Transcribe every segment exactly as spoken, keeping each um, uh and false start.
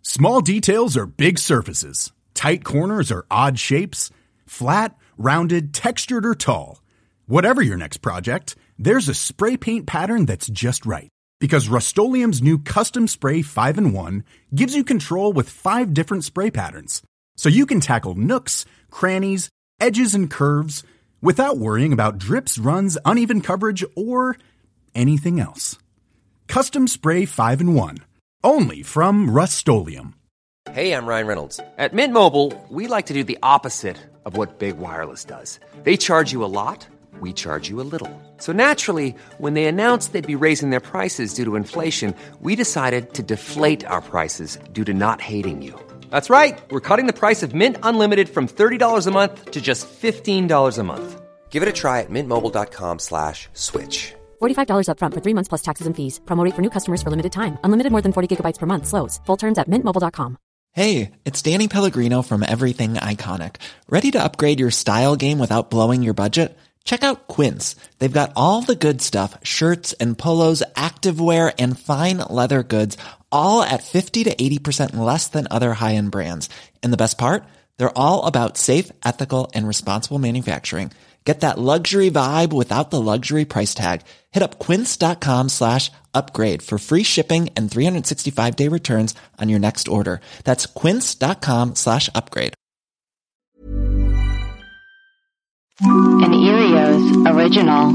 Small details are big surfaces. Tight corners are odd shapes. Flat, rounded, textured, or tall. Whatever your next project, there's a spray paint pattern that's just right. Because Rust-Oleum's new Custom Spray five in one gives you control with five different spray patterns. So you can tackle nooks, crannies, edges, and curves without worrying about drips, runs, uneven coverage, or anything else. Custom Spray five in one. Only from Rust-Oleum. Hey, I'm Ryan Reynolds. At Mint Mobile, we like to do the opposite of what Big Wireless does. They charge you a lot, we charge you a little. So naturally, when they announced they'd be raising their prices due to inflation, we decided to deflate our prices due to not hating you. That's right. We're cutting the price of Mint Unlimited from thirty dollars a month to just fifteen dollars a month. Give it a try at mintmobile.com slash switch. forty-five dollars up front for three months plus taxes and fees. Promo rate for new customers for limited time. Unlimited more than forty gigabytes per month slows. Full terms at mint mobile dot com. Hey, it's Danny Pellegrino from Everything Iconic. Ready to upgrade your style game without blowing your budget? Check out Quince. They've got all the good stuff, shirts and polos, activewear, and fine leather goods, all at fifty to eighty percent less than other high-end brands. And the best part? They're all about safe, ethical, and responsible manufacturing. Get that luxury vibe without the luxury price tag. Hit up quince.com slash upgrade for free shipping and three sixty-five day returns on your next order. That's quince.com slash upgrade. An Erios original.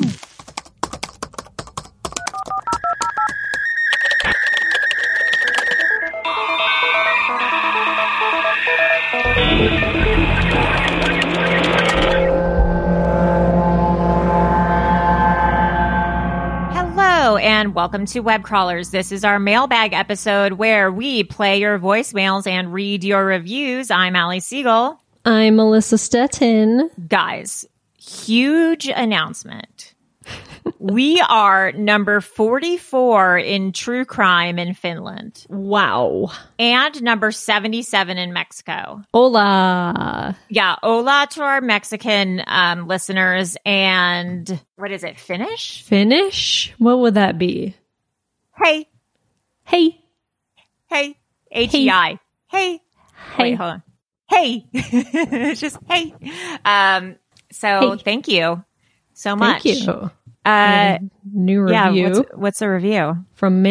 And welcome to Web Crawlers. This is our mailbag episode where we play your voicemails and read your reviews. I'm Allie Siegel. I'm Melissa Stettin. Guys, huge announcement. We are number forty-four in true crime in Finland. Wow. And number seventy-seven in Mexico. Hola. Yeah, hola to our Mexican um, listeners. And what is it, Finnish? Finnish? What would that be? Hey. Hey. Hey. H E I. Hey. Hey. Wait, hold on. Hey. It's just hey. Um. So Hey. thank you so much. Thank you. Uh, new yeah, review what's, what's a review? from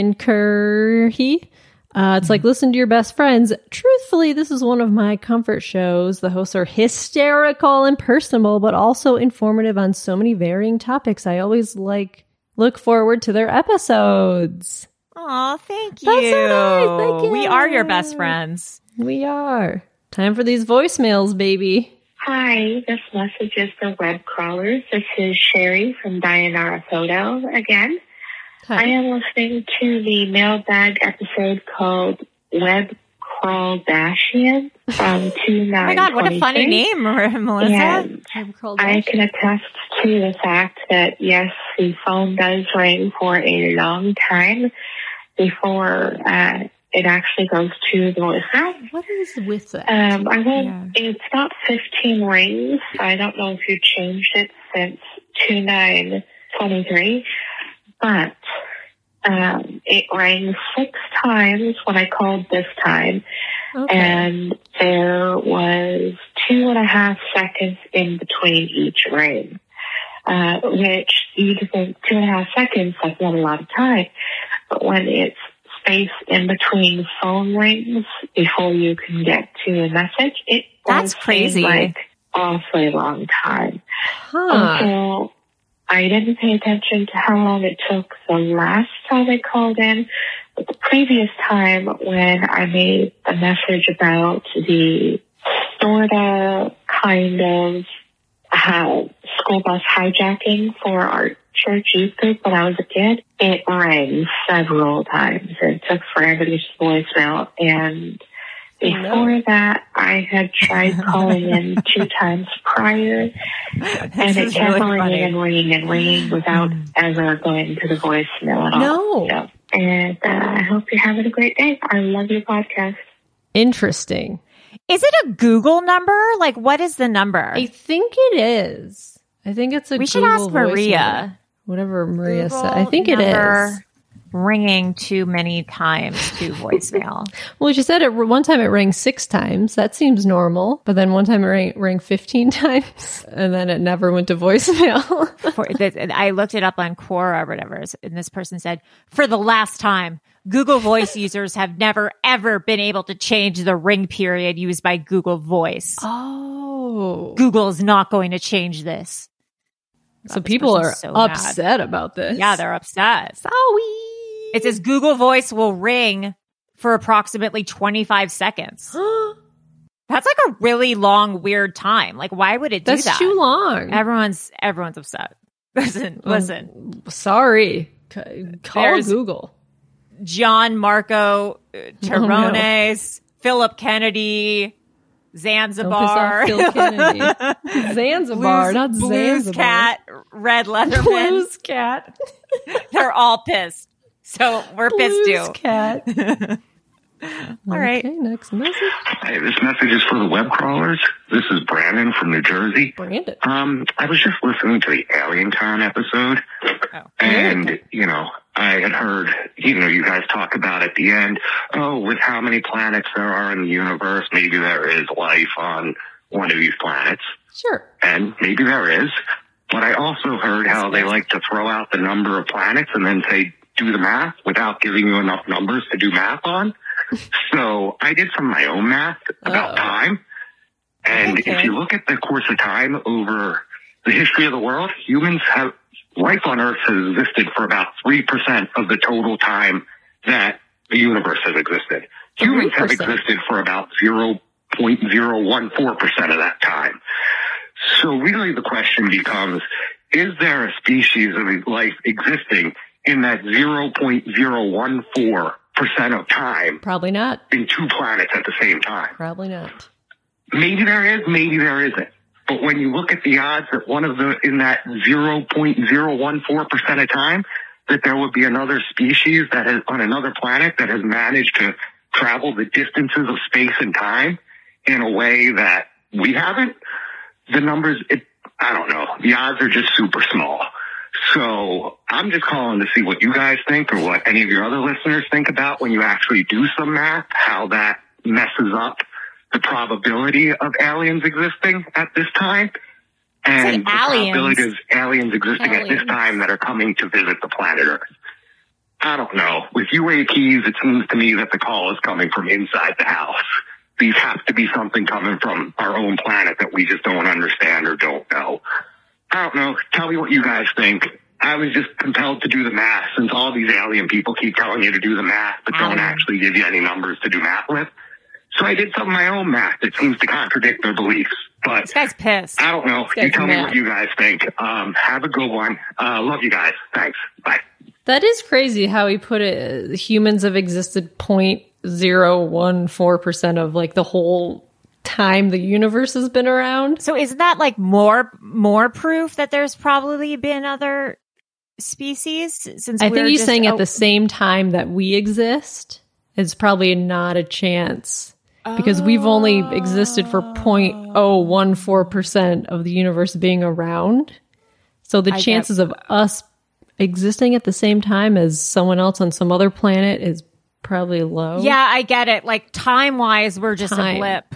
Mankerhy. Uh, it's like, listen to your best friends. Truthfully, this is one of my comfort shows. The hosts are hysterical and personable, but also informative on so many varying topics. I always like look forward to their episodes. Oh, thank you. That's so nice. Thank you. We are your best friends. We are. Time for these voicemails, baby. Hi, this message is for Web Crawlers. This is Sherry from Dayanara Photo again. Hi. I am listening to the mailbag episode called Web Crawldashian from two nine. Oh my God, what a funny name, Melissa. And I can attest to the fact that, yes, the phone does ring for a long time before uh, it actually goes to the voicemail. What is with that? Um, I won't, Yeah. It's not fifteen rings. I don't know if you changed it since two nine twenty-three, but um, it rang six times when I called this time, Okay. and there was two and a half seconds in between each ring, uh, which you'd think two and a half seconds, that's not a lot of time, but when it's space in between phone rings before you can get to a message, it That's does crazy. seem like awfully long time. Huh. Also, I didn't pay attention to how long it took the last time I called in, but the previous time when I made a message about the sorta kind of uh, school bus hijacking for our church youth group when I was a kid, it rang several times. It took forever to get to voicemail, and before that, I had tried calling in two times prior, and it is kept really ringing funny. and ringing and ringing without ever going to the voicemail at all. No. So, and uh, I hope you're having a great day. I love your podcast. Interesting. Is it a Google number? Like, what is the number? I think it is. I think it's a we should Google ask Maria. voicemail. Whatever Maria Google said. I think it number is. ringing too many times to voicemail. Well, she said it one time it rang six times. That seems normal. But then one time it rang, rang fifteen times, and then it never went to voicemail. For, I looked it up on Quora or whatever, and this person said, for the last time, Google Voice users have never, ever been able to change the ring period used by Google Voice. Oh. Google is not going to change this. So God, people are so upset mad. about this. Yeah, they're upset. Sorry. It says Google Voice will ring for approximately twenty-five seconds. That's like a really long, weird time. Like, why would it do That's that? That's too long. Everyone's everyone's upset. Listen, um, listen. Sorry. C- call There's Google. John Marco uh, Terrones, oh, no. Philip Kennedy, Zanzibar. Don't piss off Phil Kennedy. Zanzibar, Blues, not Blues Zanzibar. Cat, Red Leatherman. Blues Cat. They're all pissed. So we're pissed Blues too. Cat. All right. Okay, next message. Hey, this message is for the web crawlers. This is Brandon from New Jersey. Brandon. Um, I was just listening to the Alien Con episode, oh. and, you know, I had heard, you know, you guys talk about at the end, oh, with how many planets there are in the universe, maybe there is life on one of these planets. Sure. And maybe there is. But I also heard how they like to throw out the number of planets and then say, do the math without giving you enough numbers to do math on. So I did some of my own math about Uh-oh. time. And okay. if you look at the course of time over the history of the world, humans have, life on Earth has existed for about three percent of the total time that the universe has existed. Humans have existed for about zero point zero one four percent of that time. So really the question becomes, is there a species of life existing in that zero point zero one four percent of time? Probably not. In two planets at the same time? Probably not. Maybe there is, maybe there isn't. But when you look at the odds that one of the, in that zero point zero one four percent of time, that there would be another species that has, on another planet that has managed to travel the distances of space and time in a way that we haven't, the numbers, it, I don't know, the odds are just super small. So I'm just calling to see what you guys think or what any of your other listeners think about when you actually do some math, how that messes up the probability of aliens existing at this time and the aliens. probability of aliens existing aliens. at this time that are coming to visit the planet Earth. I don't know. With U A Ps, it seems to me that the call is coming from inside the house. These have to be something coming from our own planet that we just don't understand or don't know. I don't know. Tell me what you guys think. I was just compelled to do the math since all these alien people keep telling you to do the math, but Alien. don't actually give you any numbers to do math with. So I did some of my own math that seems to contradict their beliefs. But this guy's pissed. I don't know. This You tell mad. me what you guys think. Um, have a good one. Uh, love you guys. Thanks. Bye. That is crazy how he put it. Humans have existed zero point zero one four percent of like the whole time the universe has been around. So isn't that like more more proof that there's probably been other species? Since I we're think he's just, saying oh, at the same time that we exist, it's probably not a chance because we've only existed for zero point zero one four percent of the universe being around. So the I chances get- of us existing at the same time as someone else on some other planet is probably low. Yeah, I get it. Like time wise, we're just Time. a blip.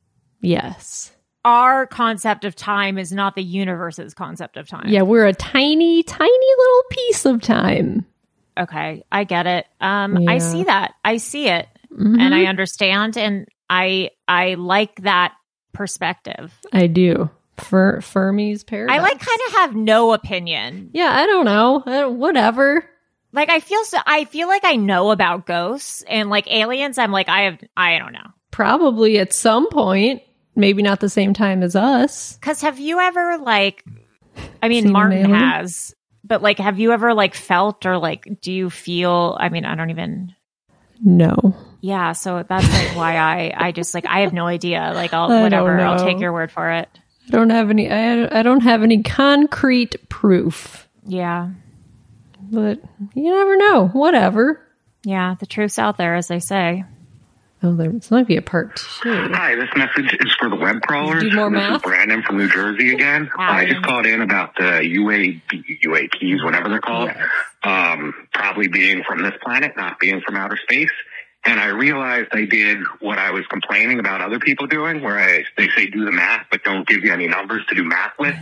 Yes. Our concept of time is not the universe's concept of time. Yeah, we're a tiny, tiny little piece of time. Okay, I get it. Um, I Yeah. see that. I see it, Mhm. and I understand, and I I like that perspective. I do. Fer- Fermi's paradox. I like kind of have no opinion. Yeah, I don't know. I don't, whatever. Like I feel so. I feel like I know about ghosts and like aliens. I'm like I have. I don't know. Probably at some point. Maybe not the same time as us. Because have you ever like? I mean, Seen an Martin alien? has, but like, have you ever like felt or like, do you feel? I mean, I don't even. No. Yeah, so that's like why I I just like I have no idea. Like I'll I don't whatever. I'll know. take your word for it. I don't have any. I, I don't have any concrete proof. Yeah. But you never know. Whatever. Yeah, the truth's out there, as they say. Oh, there it's might be a part two. Hi, this message is for the web crawlers. Do more this math? is Brandon from New Jersey again. I just called in about the U A P, U A Ps, whatever they're called, Yes. um, probably being from this planet, not being from outer space. And I realized I did what I was complaining about other people doing, where I, they say do the math, but don't give you any numbers to do math with.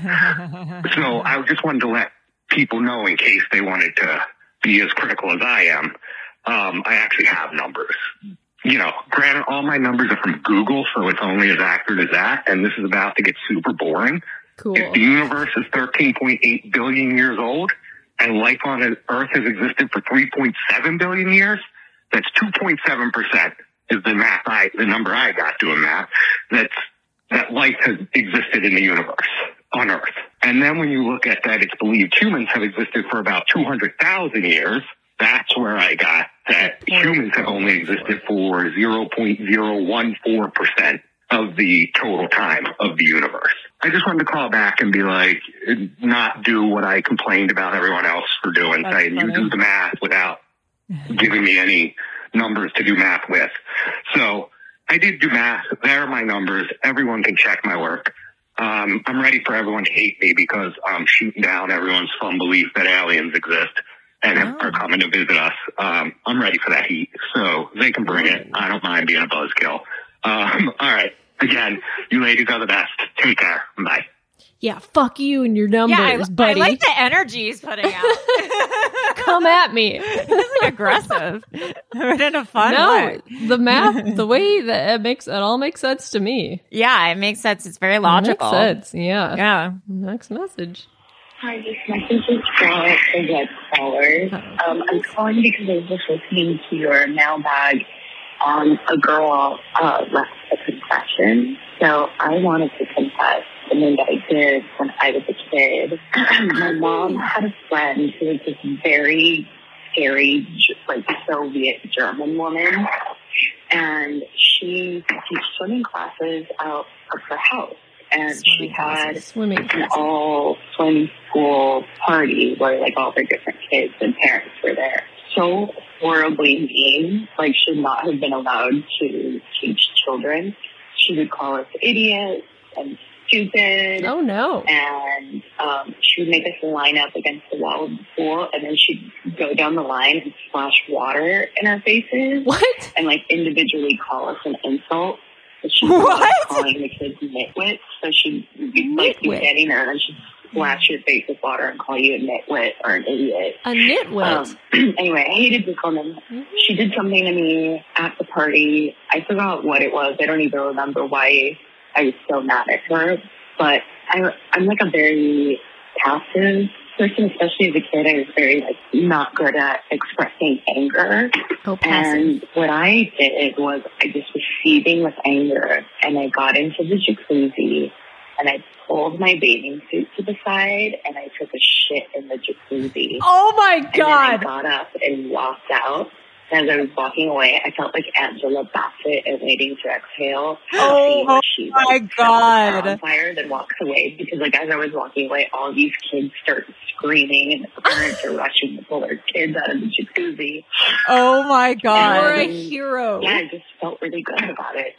So I just wanted to let people know, in case they wanted to be as critical as I am, um, I actually have numbers. You know, granted, all my numbers are from Google, so it's only as accurate as that, and this is about to get super boring. Cool. If the universe is thirteen point eight billion years old, and life on Earth has existed for three point seven billion years, that's two point seven percent is the math I, the number I got doing math, that's, that life has existed in the universe on Earth. And then when you look at that, it's believed humans have existed for about two hundred thousand years. That's where I got that humans have only existed for zero point zero one four percent of the total time of the universe. I just wanted to call back and be like, not do what I complained about everyone else for doing, That's saying funny. you do the math without giving me any numbers to do math with. So I did do math. There are my numbers. Everyone can check my work. Um, I'm ready for everyone to hate me because I'm shooting down everyone's fun belief that aliens exist and Oh. are coming to visit us. Um, I'm ready for that heat, so they can bring it. I don't mind being a buzzkill. Um, all right. Again, you ladies are the best. Take care. Bye. Yeah, fuck you and your numbers, Yeah, I, buddy. I like the energy he's putting out. Come at me. It's like aggressive, but in a fun No, way. the math, the way that it makes it all makes sense to me. Yeah, it makes sense. It's very logical. Makes sense. Yeah. Yeah. Next message. Hi, this message is for the web callers. Um, I'm calling because I was just listening to your mailbag on a girl uh, left a confession. So I wanted to confess something that I did when I was a kid. My mom had a friend who was this very scary, like Soviet German woman, and she teach swimming classes out of her house. And she Swimming had classes, swimming an classes. all swim school party where like all their different kids and parents were there. So horribly mean, like should not have been allowed to teach children. She would call us idiots and stupid. Oh no. And um, she would make us line up against the wall of the pool, and then she'd go down the line and splash water in our faces. What? And like individually call us an insult. But she'd What? like, calling the kids nitwits. So she'd be like be Nitwit. standing there and she'd splash your face with water and call you a nitwit or an idiot. A nitwit. Um, anyway, I hated this woman. She did something to me at the party. I forgot what it was. I don't even remember why I was so mad at her. But I, I'm like a very passive person, especially as a kid. I was very like not good at expressing anger. Oh, passive. And what I did was I just was seething with anger, and I got into the jacuzzi, and I pulled my bathing suit to the side, and I took a shit in the jacuzzi. Oh my And then I God. got up and walked out. As I was walking away, I felt like Angela Bassett and Waiting to Exhale. Oh where she, my like, God. on fire, then walks away, because like as I was walking away, all these kids start screaming, and the parents are rushing to pull their kids out of the jacuzzi. Oh my You're God. a hero. Yeah, I just felt really good about it.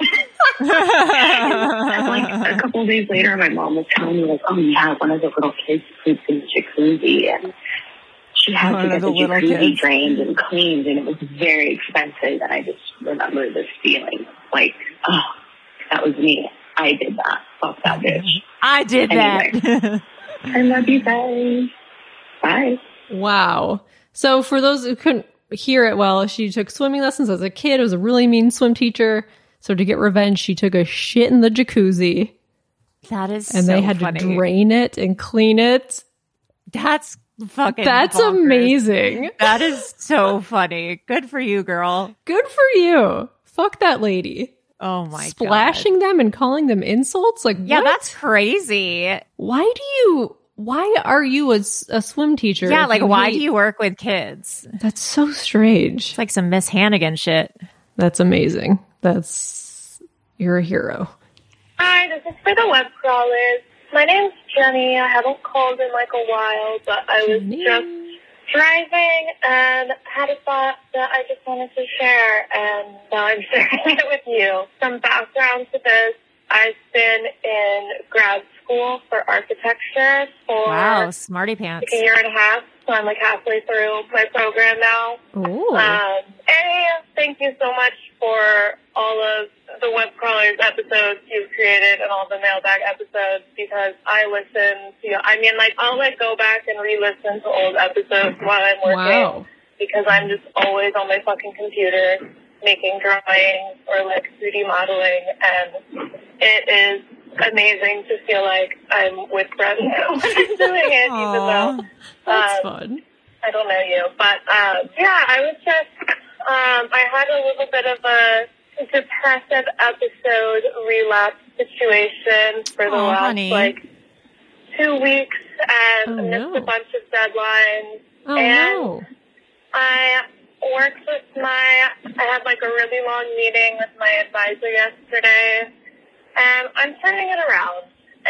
And like a couple of days later, my mom was telling me like, oh yeah, one of the little kids pooped in the jacuzzi, and she had One to get of the the little jacuzzi kids. drained and cleaned, and it was very expensive. And I just remember this feeling like, oh, that was me. I did that. Fuck that bitch. I did that. I love you guys. Bye. Wow. So for those who couldn't hear it well, she took swimming lessons as a kid. It was a really mean swim teacher. So to get revenge, she took a shit in the jacuzzi, That is and so they had funny. to drain it and clean it. That's fucking That's bonkers. amazing. That is so funny. Good for you, girl. Good for you. Fuck that lady. Oh my Splashing God. them and calling them insults? Like, Yeah, what? that's crazy. Why do you, why are you a, s- a swim teacher? Yeah, if like why hate- do you work with kids? That's so strange. It's like some Miss Hannigan shit. That's amazing. That's, you're a hero. Hi, this is for the web crawlers. My name's Jenny. I haven't called in like a while, but I was Jenny. just driving and had a thought that I just wanted to share, and now I'm sharing it with you. Some background to this. I've been in grad school for architecture for wow, smarty pants. Like a year and a half, so I'm like halfway through my program now. Ooh. Um, and thank you so much for all of the Web Crawlers episodes you've created and all the mailbag episodes, because I listen to, I mean, like, I'll like go back and re-listen to old episodes while I'm working, Wow. because I'm just always on my fucking computer making drawings or like three D modeling, and it is amazing to feel like I'm with friends when I'm doing it, Aww, even though That's um, fun. I don't know you. But um, yeah, I was just, um, I had a little bit of a depressive episode relapse situation for the Aw, last honey. like two weeks, and Oh, missed no. a bunch of deadlines. Oh, and no. I worked with my, I had like a really long meeting with my advisor yesterday, and I'm turning it around.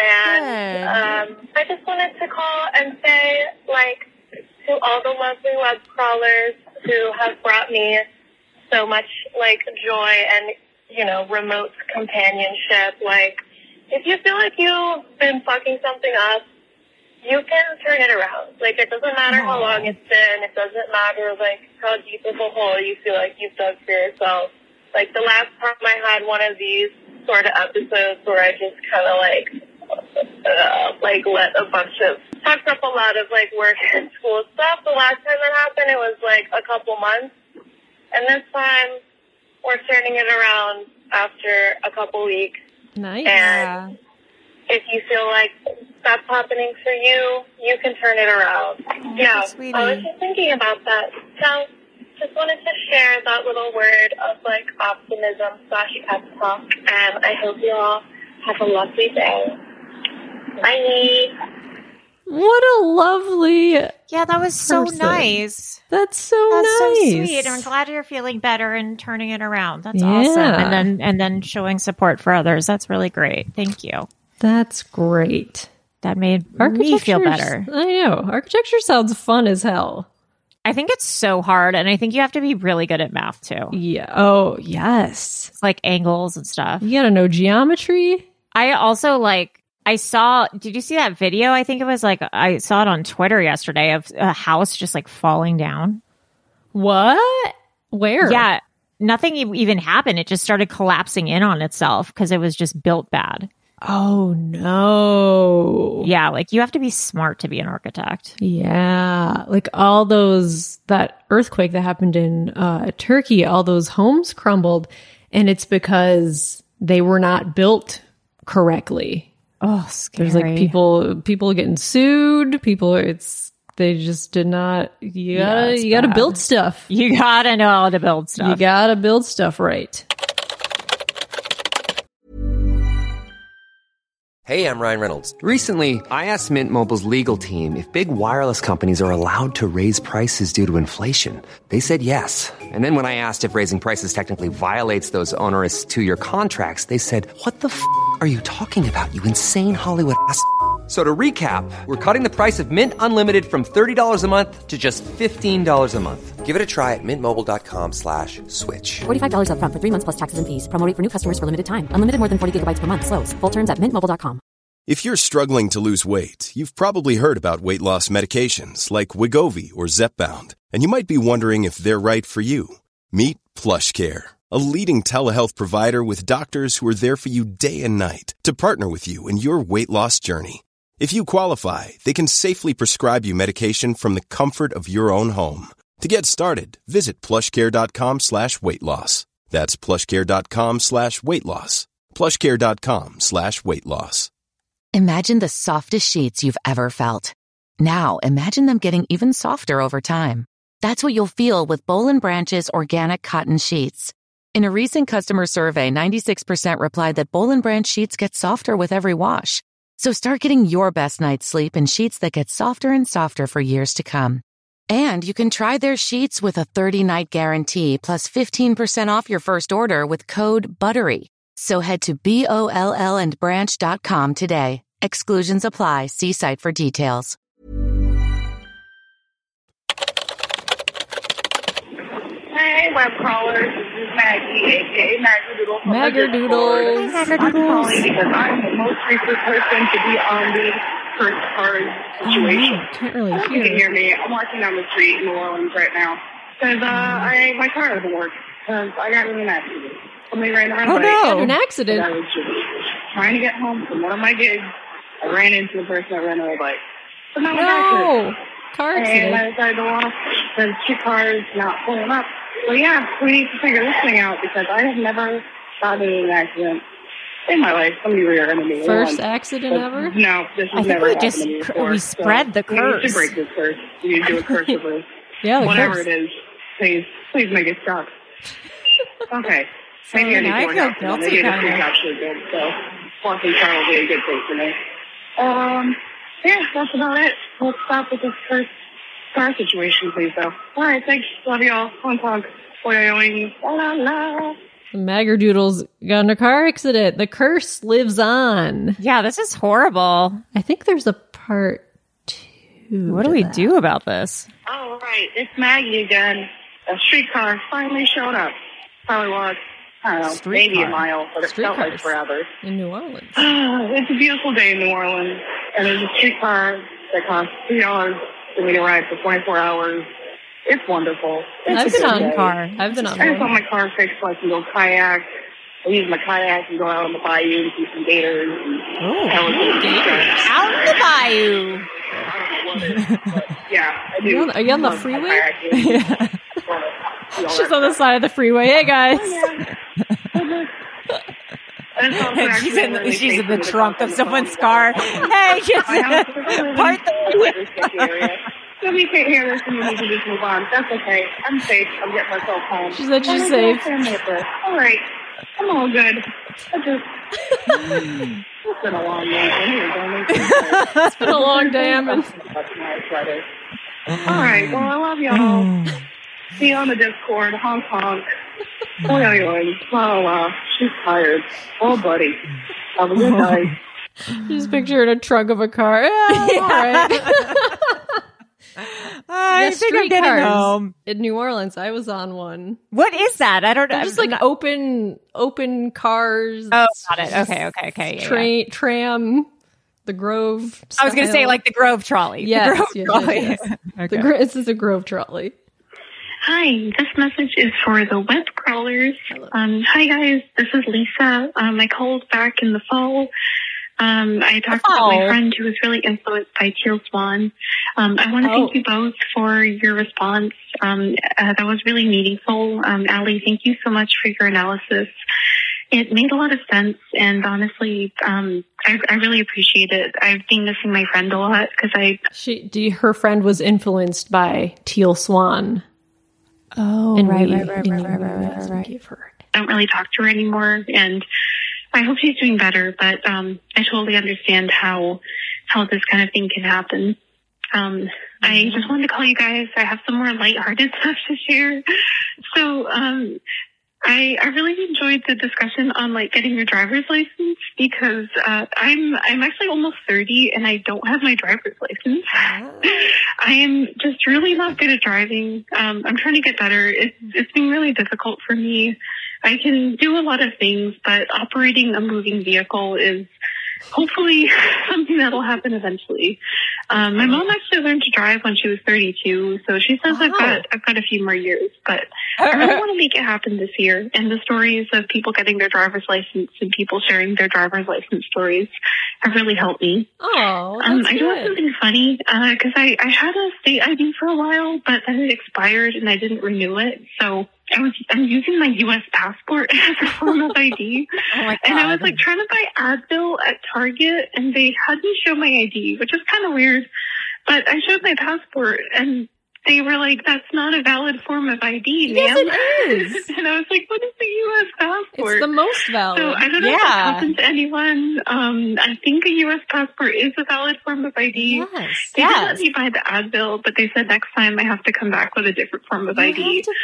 And um, I just wanted to call and say, like, to all the lovely web crawlers who have brought me so much, like, joy and, you know, remote companionship, like, if you feel like you've been fucking something up, you can turn it around. Like, it doesn't matter how long it's been. It doesn't matter, like, how deep of a hole you feel like you've dug for yourself. Like, the last time I had one of these sort of episodes where I just kind of, like, uh, like, let a bunch of, talked up a lot of, like, work and school stuff. The last time that happened, it was, like, a couple months. And this time, we're turning it around after a couple weeks. Nice. And if you feel like that's happening for you, you can turn it around. Oh, yeah, sweetie. I was just thinking about that. So, just wanted to share that little word of, like, optimism slash pep talk. And I hope you all have a lovely day. Bye. What a lovely. Yeah, that was so person. nice. That's so That's nice. so sweet. I'm glad you're feeling better and turning it around. That's Yeah. awesome. And then and then showing support for others. That's really great. Thank you. That's great. That made me feel better. I know. Architecture sounds fun as hell. I think it's so hard, and I think you have to be really good at math too. Yeah. Oh, yes. It's like angles and stuff. You gotta know geometry. I also like I saw, did you see that video? I think it was like, I saw it on Twitter yesterday of a house just like falling down. What? Where? Yeah. Nothing e- even happened. It just started collapsing in on itself because it was just built bad. Oh, no. Yeah. Like you have to be smart to be an architect. Yeah. Like all those, that earthquake that happened in uh, Turkey, all those homes crumbled. And it's because they were not built correctly. Oh, scary. There's like people, people getting sued. People, it's, they just did not, you gotta, Yeah, it's you gotta bad. build stuff. You gotta know how to build stuff. You gotta build stuff right. Hey, I'm Ryan Reynolds. Recently, I asked Mint Mobile's legal team if big wireless companies are allowed to raise prices due to inflation. They said yes. And then when I asked if raising prices technically violates those onerous two-year contracts, they said, what the f*** are you talking about, you insane Hollywood ass f- So to recap, we're cutting the price of Mint Unlimited from thirty dollars a month to just fifteen dollars a month. Give it a try at mintmobile.com slash switch. forty-five dollars up front for three months plus taxes and fees. Promo rate for new customers for limited time. Unlimited more than forty gigabytes per month. Slows full terms at mint mobile dot com. If you're struggling to lose weight, you've probably heard about weight loss medications like Wegovy or Zepbound, and you might be wondering if they're right for you. Meet PlushCare, a leading telehealth provider with doctors who are there for you day and night to partner with you in your weight loss journey. If you qualify, they can safely prescribe you medication from the comfort of your own home. To get started, visit plushcare.com slash weight loss. That's plushcare.com slash weight loss. plushcare.com slash weight loss. Imagine the softest sheets you've ever felt. Now imagine them getting even softer over time. That's what you'll feel with Boll and Branch's organic cotton sheets. In a recent customer survey, ninety-six percent replied that Boll and Branch sheets get softer with every wash. So start getting your best night's sleep in sheets that get softer and softer for years to come. And you can try their sheets with a thirty-night guarantee plus fifteen percent off your first order with code BUTTERY. So head to B O L L and branch dot com today. Exclusions apply. See site for details. Hey, web crawlers. This is Maggie, a k a. Maggerdoodle. Maggerdoodles. I'm calling because I'm the most recent person to be on the first card situation. Oh, can't really I hope you hear. can hear me. I'm walking down the street in New Orleans right now. Because uh, I, my car doesn't work. Because I got in an accident. Somebody ran around. Oh, right. no. An accident? I was just trying to get home from one of my gigs. I ran into the person that ran my bike. So now I'm No. Car And accident. I decided to walk. The streetcar is not pulling up. So yeah, we need to figure this thing out because I have never gotten in an accident in my life. Somebody rear-ended me. First once. accident But ever? No, this has I think never we happened just to me cr- before. we spread the so We need curse. to break this curse. We need to do a curse over Yeah, the whatever curse. it is. Please, please make it stop. Okay. Maybe I need now I to work feel out for them. guilty, Maybe this kind is of. actually good. So walking car will be a good thing for me. Um, yeah, that's about it. Let's stop with this curse car situation, please, though. All right, thanks. Love y'all. Honk honk. Boing. La la la. The Maggerdoodles got in a car accident. The curse lives on. Yeah, this is horrible. I think there's a part two. What do to we that. do about this? All right, it's Maggie again. A streetcar finally showed up. Probably was, I don't know, Streetcar. maybe a mile, but it felt like Streetcars. forever. In New Orleans. It's a beautiful day in New Orleans, and there's a streetcar that costs three dollars for me to ride for twenty-four hours. It's wonderful. It's I've a been good on day. car. I've been on I just want one. my car fixed so I can go kayak. I use my kayak and go out on the bayou and see some gators. And Oh, out in the bayou. Yeah, I do. Are you on- are you on the love my freeway? kayaking. She's on the side of the freeway. Hey, guys. And it's also She's actually in the, really she's in safe the for me to trunk talk of on the someone's phone. car. Hey, just I have to live part in the the sticky area. If you can't hear this and you need to just move on, that's okay. I'm safe. I'm getting myself home. She said she's I'm safe. All right. I'm all good. I just... It's been a long day. Anyway, It's been a long day, Emin. All right. Well, I love y'all. See you on the Discord. Honk honk. Oi, oi, oi. La la la. She's tired. Oh, buddy. Have a good night. Just picture in a trunk of a car. Yeah, all right. I Yeah, think I'm getting streetcars home. in New Orleans. I was on one. What is that? I don't know. They're just like open, open cars. Oh, got it. Okay, okay, okay. Yeah, Train, yeah. tram, the Grove. I was going to say style. like the Grove trolley. Yes, the Grove yes, trolley. yes, yes. Okay. The Gro- this is a Grove trolley. Hi, this message is for the web crawlers. Um, hi guys, this is Lisa. Um, I called back in the fall. Um, I talked about my Oh. friend who was really influenced by Teal Swan. Um, I want to Oh. thank you both for your response. Um, uh, that was really meaningful. Um, Allie, thank you so much for your analysis. It made a lot of sense, and honestly, um, I, I really appreciate it. I've been missing my friend a lot because I She, do you, her friend was influenced by Teal Swan. Oh, And right, we- right, right, and right, right, right, right, right. gave her. don't really talk to her anymore, and I hope she's doing better, but um, I totally understand how how this kind of thing can happen. Um, I just wanted to call you guys. I have some more lighthearted stuff to share. So um, I, I really enjoyed the discussion on like getting your driver's license because uh, I'm I'm actually almost thirty and I don't have my driver's license. I am just really not good at driving. Um, I'm trying to get better. It's it's been really difficult for me. I can do a lot of things, but operating a moving vehicle is hopefully something that'll happen eventually. Um, my mom actually learned to drive when she was thirty-two, so she says I've got I've got a few more years, but I really want to make it happen this year. And the stories of people getting their driver's license and people sharing their driver's license stories have really helped me. Oh, Um, that's I do have good. something funny because I, I had a state I D for a while, but then it expired and I didn't renew it. So I was I'm using my U S passport as a form of I D, Oh my and I was God. like trying to buy Advil at Target, and they had me show my I D, which is kind of weird. But I showed my passport, and they were like, "That's not a valid form of I D, Yes, ma'am." it is. And I was like, "What is the U S passport?" It's the most valid. So I don't know if Yeah. that happened to anyone. Um, I think a U S passport is a valid form of I D. Yes. They did let Yes. me buy the Advil, but they said next time I have to come back with a different form of You I D. have to-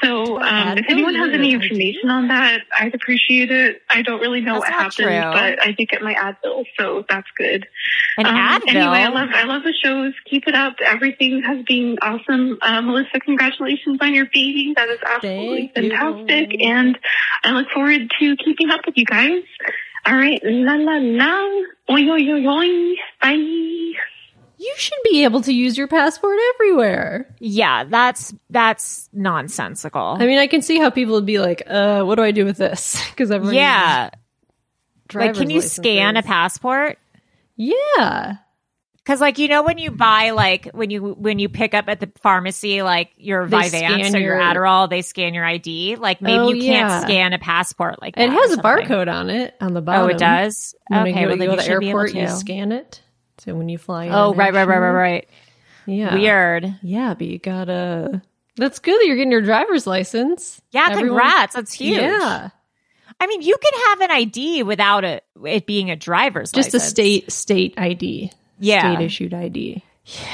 So um, if anyone has any information on that, I'd appreciate it. I don't really know That's what not happened, true. but I did get my Advil, so that's good. An um, Advil? Anyway, I love, I love the shows. Keep it up. Everything has been awesome. Uh, Melissa, congratulations on your baby. That is absolutely Thank fantastic. you. And I look forward to keeping up with you guys. All right. La, la, la. Oi, oi, oi, oi. Bye. You should be able to use your passport everywhere. Yeah, that's that's nonsensical. I mean, I can see how people would be like, uh, what do I do with this? Because everyone yeah. uses Like, driver's can you licenses. scan a passport? Yeah. Because, like, you know, when you buy, like, when you when you pick up at the pharmacy, like, your They Vyvanse scan or your your- Adderall, they scan your I D. Like, maybe Oh, you can't yeah. scan a passport like that. It has or a something. barcode on it on the bottom. Oh, it does? When Okay, you go, well, you then go you to the should be able airport, you to. scan it. So when you fly in. Oh, right, right, right, right, right. Yeah. Weird. Yeah, but you gotta. That's good that you're getting your driver's license. Yeah, Everyone- congrats. That's huge. Yeah. I mean, you can have an I D without it, it being a driver's Just a license. state state I D. Yeah. State issued I D.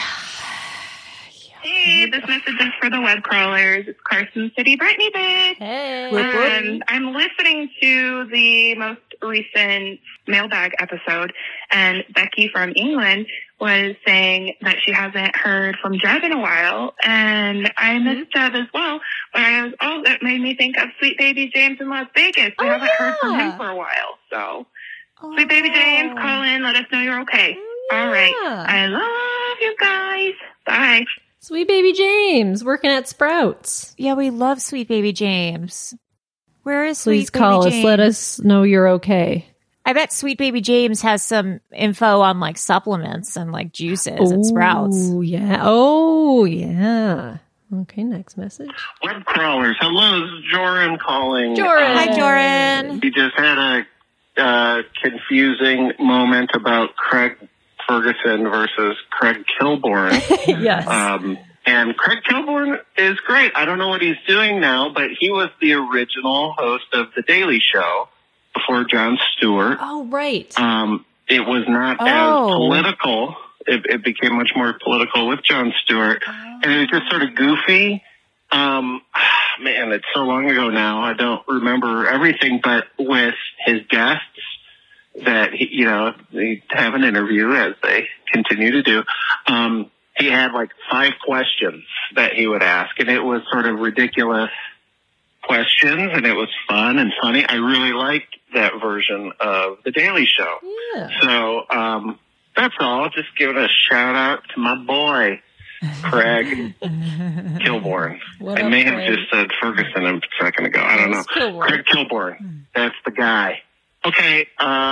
Hey, this message is for the web crawlers. It's Carson City Brittany Bitch. Hey. And I'm listening to the most recent mailbag episode, and Becky from England was saying that she hasn't heard from Jeb in a while, and I missed Jeb as well. But I was, oh, that made me think of Sweet Baby James in Las Vegas. We Oh, haven't heard from yeah. him for a while, so Sweet Baby James, call in, let us know you're okay. All right, yeah. I love you guys. Bye. Sweet baby James working at Sprouts. Yeah, we love Sweet Baby James. Where is Please Sweet call Baby us. Let James? us know you're okay. I bet Sweet Baby James has some info on like supplements and like juices at Sprouts. Oh, yeah. Oh, yeah. Okay, next message. Web crawlers. Hello, this is Joran calling. Joran. Hi, Joran. We just had a uh, confusing moment about Craig Ferguson versus Craig Kilborn. Yes. Um, and Craig Kilborn is great. I don't know what he's doing now, but he was the original host of The Daily Show before Jon Stewart. Oh, right. Um, it was not Oh. as political. It, it became much more political with Jon Stewart. Oh. And it was just sort of goofy. Um, man, it's so long ago now. I don't remember everything, but with his guests that, he, you know, they have an interview as they continue to do. Um, he had like five questions that he would ask, and it was sort of ridiculous questions, and it was fun and funny. I really liked that version of The Daily Show. Yeah. So, um, that's all. Just giving a shout out to my boy, Craig Kilborn. What I up, may have Craig? just said Ferguson a second ago. I don't know. It's Kilborn. Craig Kilborn. That's the guy. Okay,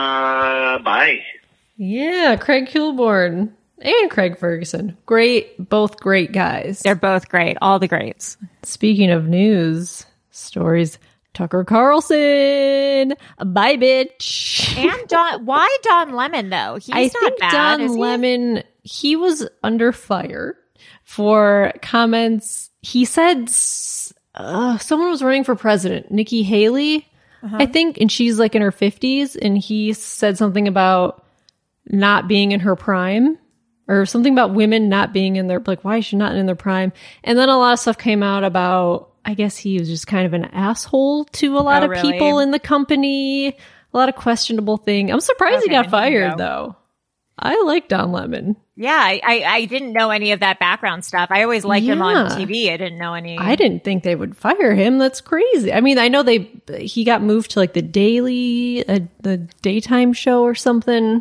uh, bye. Yeah, Craig Kilborn and Craig Ferguson. Great, both great guys. They're both great. All the greats. Speaking of news stories, Tucker Carlson. Bye, bitch. And Don, why Don Lemon though? He's I not think bad, Don is he? Lemon, he was under fire for comments. He said s- uh, someone was running for president, Nikki Haley, Uh-huh. I think, and she's like in her fifties, and he said something about not being in her prime or something about women not being in their, like, why is she not in their prime? And then a lot of stuff came out about, I guess he was just kind of an asshole to a lot Oh, of really? people in the company. A lot of questionable thing. I'm surprised he Okay, got fired, yeah. though. I like Don Lemon. Yeah, I, I, I didn't know any of that background stuff. I always liked him on Yeah. T V. I didn't know any. I didn't think they would fire him. That's crazy. I mean, I know they he got moved to like the daily, uh, the daytime show or something.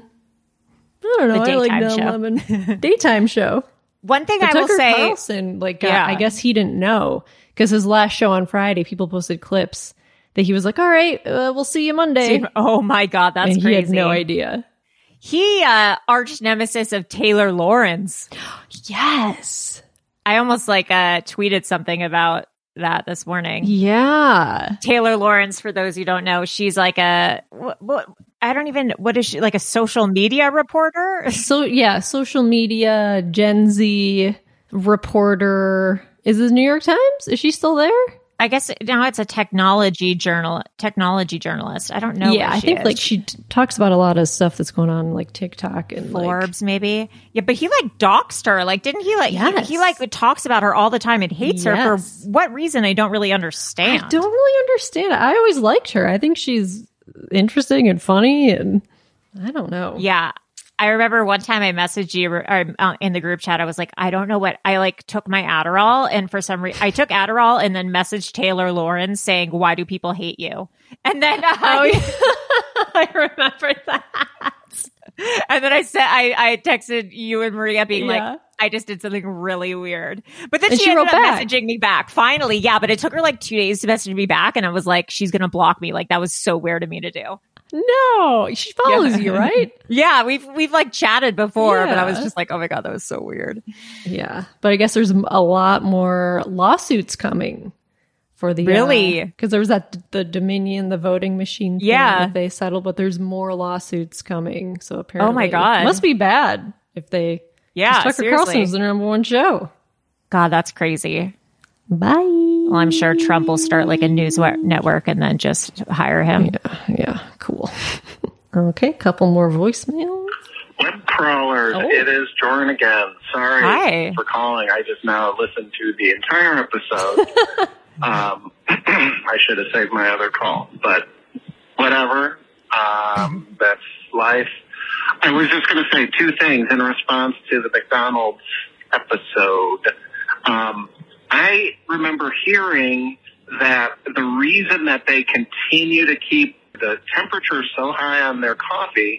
I don't know. The I like daytime Don show. Lemon. Daytime show. One thing But I will Tucker say, Carlson, like, got- Yeah. I guess he didn't know because his last show on Friday, people posted clips that he was like, "All right, uh, we'll see you Monday." oh my god, that's and crazy. he had no idea. He uh, arch nemesis of Taylor Lawrence. Yes. I almost like uh, tweeted something about that this morning. Yeah. Taylor Lawrence, for those who don't know, she's like a what, what I don't even what is she like a social media reporter? So yeah, social media, Gen Z reporter. Is this New York Times? Is she still there? I guess now it's a technology journal, technology journalist. I don't know. Yeah, I think is. like she t- talks about a lot of stuff that's going on, like TikTok and Forbes, like, maybe. Yeah, but he like doxed her. Like, didn't he? Like, yes. he, he like talks about her all the time and hates yes. her for what reason? I don't really understand. I don't really understand. I always liked her. I think she's interesting and funny, and I don't know. Yeah. I remember one time I messaged you or, uh, in the group chat. I was like, I don't know what I like took my Adderall and for some reason I took Adderall and then messaged Taylor Lawrence saying, why do people hate you? And then uh, oh, yeah. I remember that. And then I said, I, I texted you and Maria being Yeah. like, I just did something really weird. But then And she, she ended wrote up back. messaging me back. Finally, yeah, but it took her like two days to message me back. And I was like, she's going to block me. Like that was so weird of me to do. No, she follows Yeah. you, right? Yeah, we've we've like chatted before, but I was Yeah. just like, oh my God, that was so weird. Yeah, but I guess there's a lot more lawsuits coming for the Really? because there was that the Dominion, the voting machine. Thing Yeah. that they settled, but there's more lawsuits coming. So apparently, Oh my God. it must be bad if they. Yeah, 'cause Tucker seriously. Carlson was the number one show. God, that's crazy. Bye. Well, I'm sure Trump will start like a news wa- network and then just hire him. Yeah, yeah, cool. Okay, couple more voicemails. Web crawlers, Oh. it is Jordan again. Sorry Hi. for calling. I just now listened to the entire episode. um, I should have saved my other call, but whatever. Um, that's life. I was just going to say two things in response to the McDonald's episode. Um, I remember hearing that the reason that they continue to keep the temperature so high on their coffee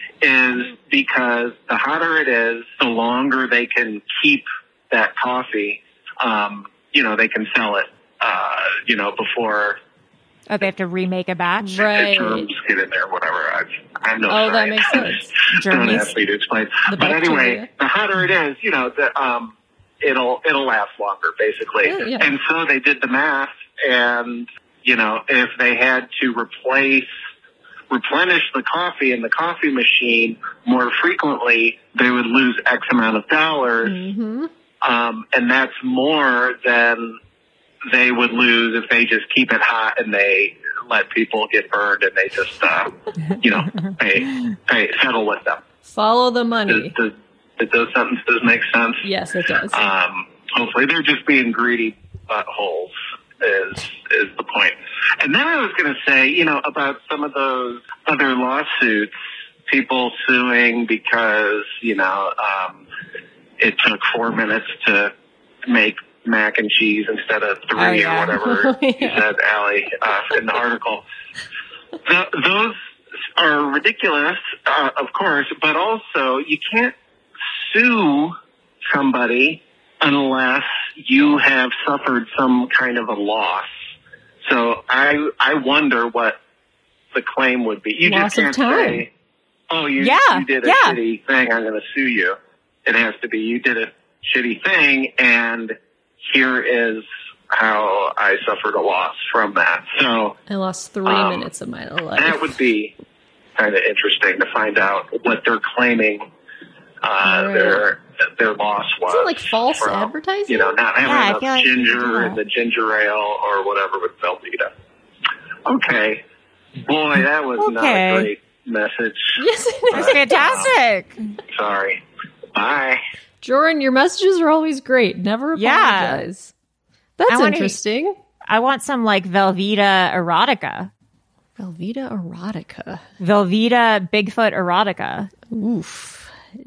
is because the hotter it is, the longer they can keep that coffee. Um, you know, they can sell it, uh, you know, before Oh, they have to remake a batch? Right. germs get in there, whatever. I've, I'm no Oh, that scientist. makes sense. Don't Germies. ask me to explain. The But anyway, bacteria. the hotter it is, you know, the, um, it'll it'll last longer, basically. Yeah, yeah. And so they did the math, and you know, if they had to replace, replenish the coffee in the coffee machine more frequently, they would lose X amount of dollars, Mm-hmm. um, and that's more than they would lose if they just keep it hot and they let people get burned and they just, uh, you know, pay, pay, settle with them. Follow the Does, money. does, does those sentences make sense? Yes, it does. Um, hopefully they're just being greedy buttholes is, is the point. And then I was going to say, you know, about some of those other lawsuits, people suing because, you know, um, it took four minutes to make mac and cheese instead of three Oh, yeah. or whatever Yeah. you said, Allie, uh, in the article. The, those are ridiculous, uh, of course, but also you can't sue somebody unless you have suffered some kind of a loss. So I I wonder what the claim would be. You Loss just of can't time. say, oh, you, Yeah, you did a yeah. shitty thing, I'm going to sue you. It has to be you did a shitty thing, and here is how I suffered a loss from that. So I lost three um, minutes of my life. that would be kind of interesting to find out what they're claiming uh, Right. their their loss was. Isn't it like false from, advertising? You know, not having Yeah, I enough feel like you could do ginger that. in the ginger ale or whatever with Velveeta. Okay. Boy, that was not Okay. a great message. Yes, it That's is. fantastic. Sorry. Bye. Jordan, your messages are always great. Never Yeah. apologize. That's I wanna- interesting. I want some like Velveeta erotica. Velveeta erotica. Velveeta Bigfoot erotica. Oof.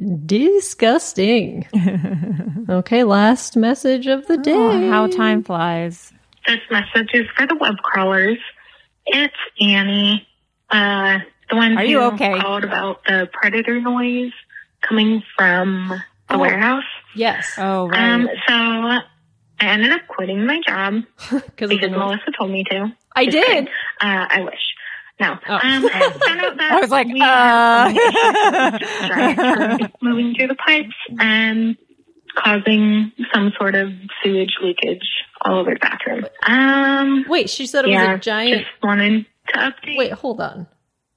Disgusting. Okay, last message of the day. Oh, how time flies. This message is for the web crawlers. It's Annie, uh, the one Are who you okay? called about the predator noise coming from the Oh. warehouse. Yes. Oh, right. Um, so I ended up quitting my job Because because Melissa told me to. I Just did. kidding. Uh, I wish. No. Oh. Um, I found out that I was like, we uh. have giant moving through the pipes and causing some sort of sewage leakage all over the bathroom. Um, Wait, she said it yeah, was a giant. just wanted to update. Wait, hold on.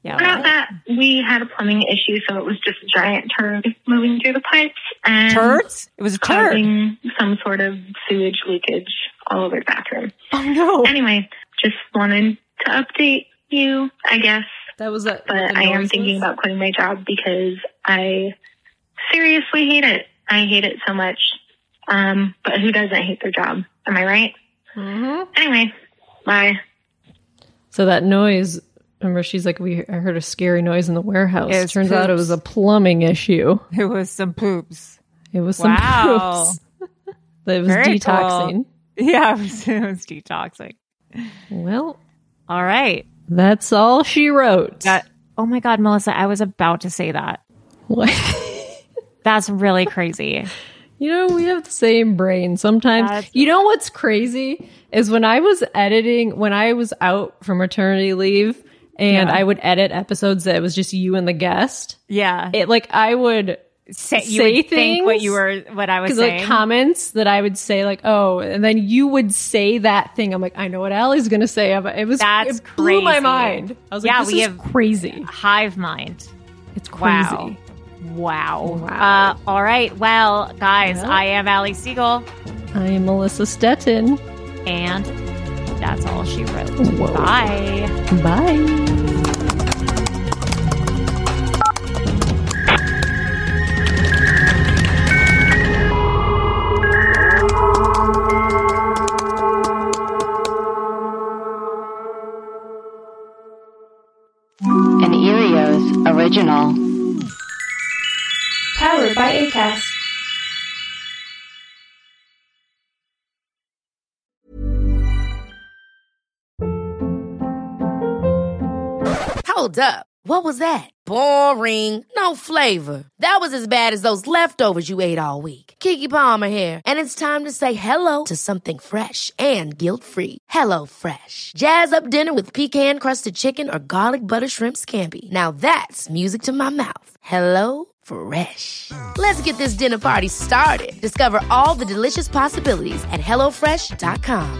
Yeah. About that, we had a plumbing issue, so it was just a giant turd moving through the pipes and turds. It was a turd. Causing some sort of sewage leakage all over the bathroom. Oh no! Anyway, just wanted to update you, I guess. That was it. But I am thinking about quitting my job because I seriously hate it. I hate it so much. Um, but who doesn't hate their job? Am I right? Mm-hmm. Anyway, bye. So that noise, remember she's like, we I heard a scary noise in the warehouse. It Turns poops. out it was a plumbing issue. It was some poops. It was some wow. poops. It was Very detoxing. Cool. Yeah, it was, it was detoxing. Well, all right. That's all she wrote. That, oh my God, Melissa, I was about to say that. What? That's really crazy. You know, we have the same brain sometimes. That's, you know what's crazy is when I was editing, when I was out from maternity leave and yeah. I would edit episodes that it was just you and the guest. Yeah. It like I would say, say you would things. Think what you were, what I was saying. Like comments that I would say like, oh, and then you would say that thing. I'm like, I know what Allie's going to say. It was, That's it blew crazy. my mind. I was yeah, like, this we is have crazy. Hive mind. It's crazy. Wow. Wow. wow. Uh, all right. Well, guys, yeah. I am Allie Siegel. I am Melissa Stettin. And that's all she wrote. Whoa. Bye. Bye. An Erios original. Powered by Acast. Hold up. What was that? Boring. No flavor. That was as bad as those leftovers you ate all week. Keke Palmer here. And it's time to say hello to something fresh and guilt-free. Hello Fresh. Jazz up dinner with pecan-crusted chicken or garlic butter shrimp scampi. Now that's music to my mouth. Hello Fresh. Let's get this dinner party started. Discover all the delicious possibilities at hello fresh dot com.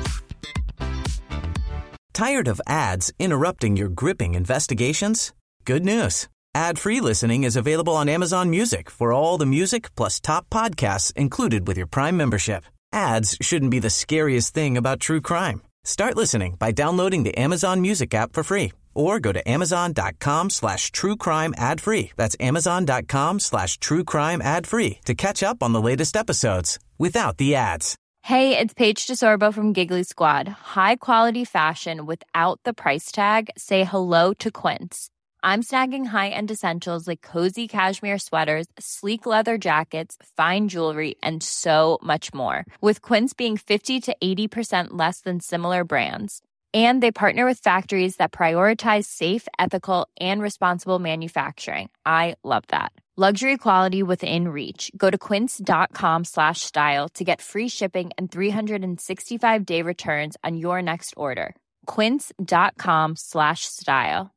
Tired of ads interrupting your gripping investigations? Good news. Ad-free listening is available on Amazon Music for all the music plus top podcasts included with your Prime membership. Ads shouldn't be the scariest thing about true crime. Start listening by downloading the Amazon Music app for free or go to amazon.com slash true crime ad free. That's amazon.com slash true crime ad free to catch up on the latest episodes without the ads. Hey, it's Paige DeSorbo from Giggly Squad. High quality fashion without the price tag. Say hello to Quince. I'm snagging high-end essentials like cozy cashmere sweaters, sleek leather jackets, fine jewelry, and so much more. With Quince being fifty to eighty percent less than similar brands. And they partner with factories that prioritize safe, ethical, and responsible manufacturing. I love that. Luxury quality within reach. Go to quince.com slash style to get free shipping and three sixty-five day returns on your next order. Quince.com slash style.